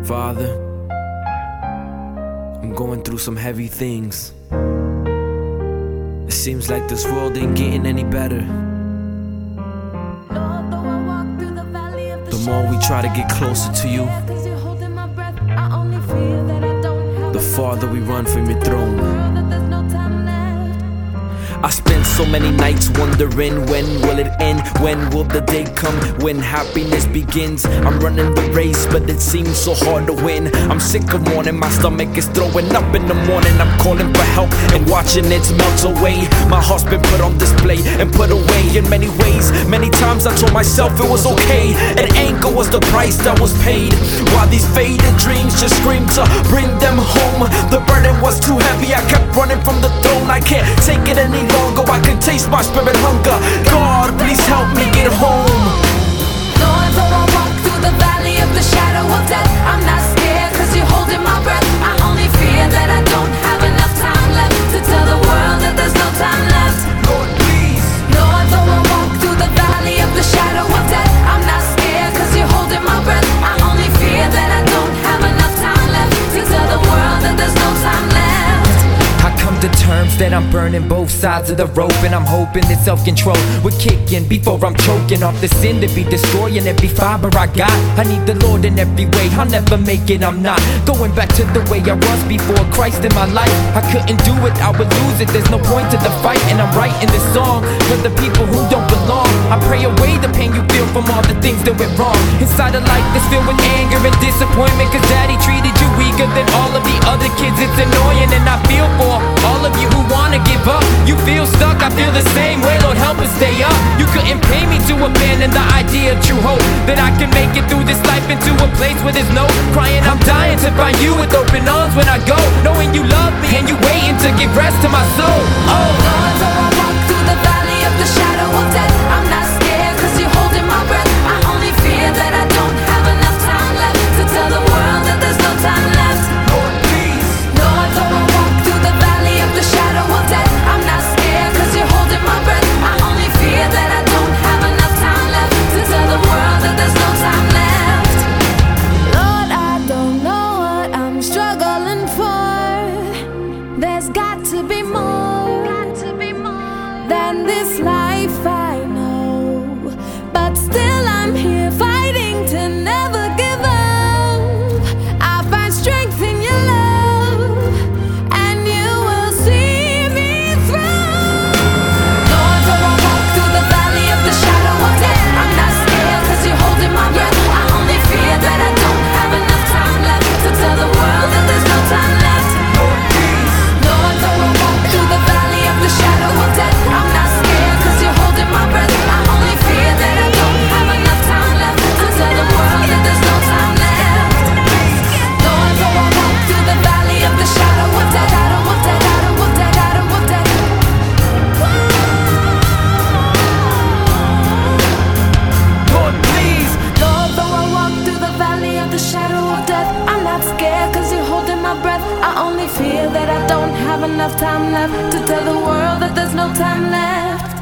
Father, I'm going through some heavy things. It seems like this world ain't getting any better. The more we try to get closer to you, the farther we run from your throne. I spend so many nights wondering, when will it end? When will the day come when happiness begins? I'm running the race, but it seems so hard to win. I'm sick of mourning, my stomach is throwing up in the morning. I'm calling for help and watching it melt away. My heart's been put on display and put away in many ways. Many times I told myself it was okay, and anger was the price that was paid. While these faded dreams just screamed to bring them home, the burden was too heavy, I kept running from the throne. I can't take it any longer, I can taste my spirit hunger. God, please help me get home. Lord, though I walk through the valley of the shadow of death, I'm not scared, cause you're holding my breath. I only fear that I don't have enough time left to tell the world that there's no time left. Lord, please. Lord, though I walk through the valley of the shadow of death, I'm not scared, cause you're holding my breath. I only fear that I don't have enough time left to tell the world that there's no time left. I come to terms that I'm burning both sides of the rope, and I'm hoping that self-control would kick in before I'm choking off the sin to be destroying every fiber I got. I need the Lord in every way, I'll never make it, I'm not going back to the way I was before Christ in my life. I couldn't do it, I would lose it, there's no point to the fight. And I'm writing this song for the people who don't belong. I pray away the pain you feel from all the things that went wrong. Inside a life that's filled with anger and disappointment, cause daddy treated you weaker than all of the other kids. It's annoying, and I feel for all of you who wanna give up. You feel stuck, I feel the same way, Lord help us stay up. You couldn't pay me to abandon the idea of true hope, that I can make it through this life into a place where there's no crying. I'm dying to find you with open arms when I go, knowing you love me and you waiting to give rest to my soul. Oh Lord, though I walk through the valley of the shadow of death, I'm not scared, cause you're holding my breath. I only fear that I don't have enough time left to tell the world that there's no time left. Lord, please. Lord, though I walk through the valley of the shadow of death, I'm not scared, cause you're holding my breath. I only fear that I don't have enough time left to tell the world that there's no time left. Lord, I don't know what I'm struggling for. There's got to be more than this life I know, but still I'm here fighting to never give up. I find strength in your love, and you will see me through. Lord, though I walk through the valley of the shadow of death, I'm not scared, cause you're holding my breath. I only fear that I don't have enough time left to tell the world that there's no time left. Lord, please. Lord, though I walk through the valley of the shadow of death, I'm not scared, cause you're holding my breath. I only fear that I don't have enough time left to tell the world that there's no time left. Lord, though I walk through the valley of the shadow of death, shadow of death, shadow of death, shadow of death. Lord, please. Lord, though I walk through the valley of the shadow of death, I'm not scared, cause you're holding my breath. I only fear that I don't have enough time left to tell the world that there's no time left.